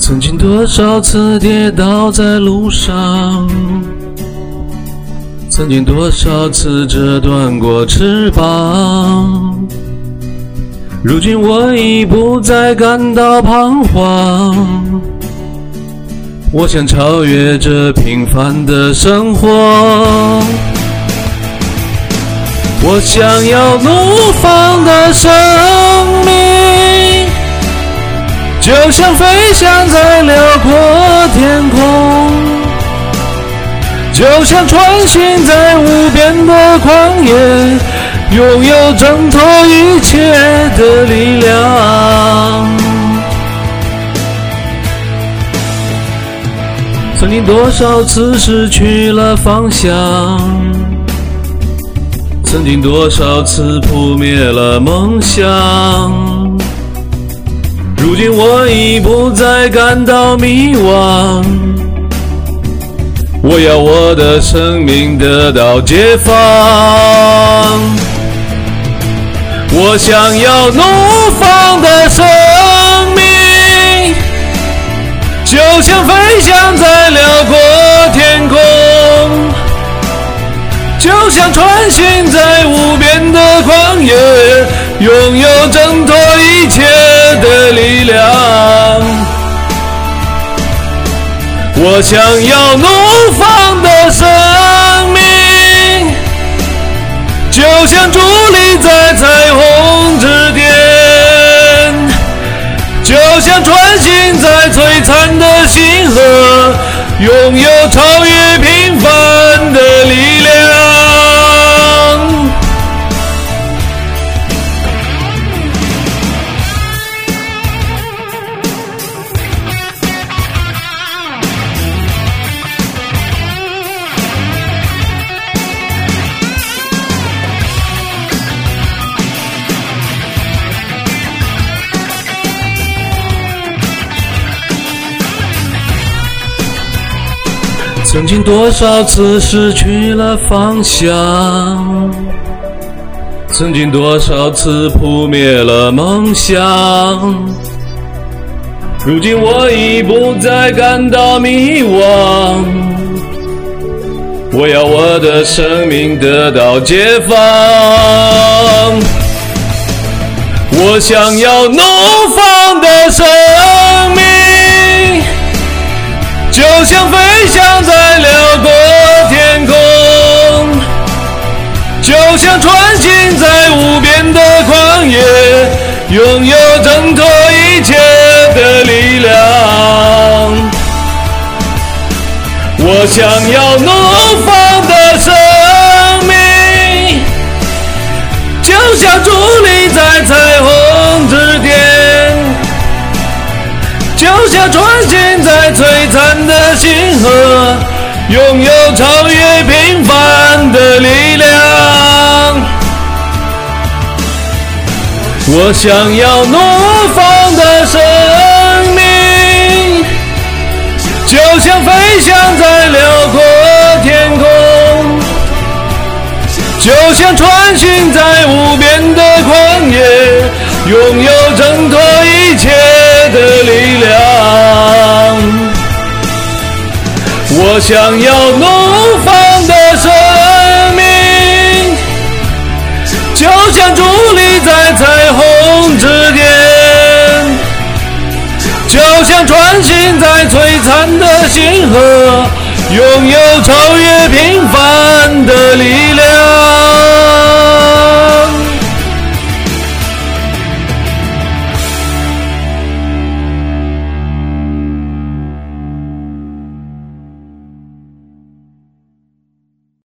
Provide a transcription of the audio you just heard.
曾经多少次跌倒在路上，曾经多少次折断过翅膀，如今我已不再感到彷徨，我想超越这平凡的生活，我想要怒放的生命，就像飞翔在辽阔天空，就像穿行在无边的旷野，拥有挣脱一切的力量。曾经多少次失去了方向，曾经多少次扑灭了梦想，如今我已不再感到迷惘，我要我的生命得到解放，我想要怒放的生命，就像飞翔在辽阔天空，就像穿行在无边的旷野，拥有挣脱一切的力量。我想要怒放的生命，就像伫立在彩虹之巅，就像穿行在璀璨的星河，拥有超越平凡的力量。曾经多少次失去了方向，曾经多少次扑灭了梦想，如今我已不再感到迷惘，我要我的生命得到解放，我想要怒放的生命，就像飞翔在辽阔天空，就像穿行在无边的旷野，拥有挣脱一切的力量。我想要怒放的生命，就像伫立在彩虹之巅，就像穿行在璀璨的星河，拥有超越平凡的力量。我想要怒放的生命，就像飞翔在辽阔天空，就像穿行在无边的旷野，拥有挣脱一切的力量。我想要怒放的生命，就像伫立在彩虹之巅，就像穿行在璀璨的星河，拥有超越